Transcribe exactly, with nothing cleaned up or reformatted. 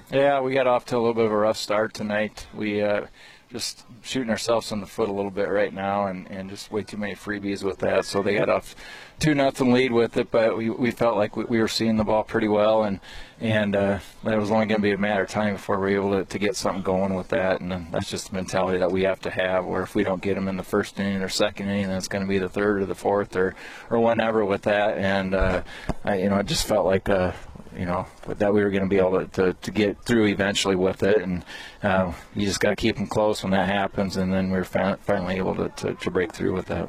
Yeah, we got off to a little bit of a rough start tonight. We uh, just shooting ourselves in the foot a little bit right now, and, and just way too many freebies with that. So they got off two nothing lead with it, but we, we felt like we, we were seeing the ball pretty well, and and uh, it was only going to be a matter of time before we were able to, to get something going with that. And that's just the mentality that we have to have. Where if we don't get them in the first inning or second inning, then it's going to be the third or the fourth or or whenever with that. And uh, I, you know, it just felt like. Uh, you know, that we were going to be able to, to, to get through eventually with it. And uh, you just got to keep them close when that happens, and then we we're fin- finally able to, to, to break through with that.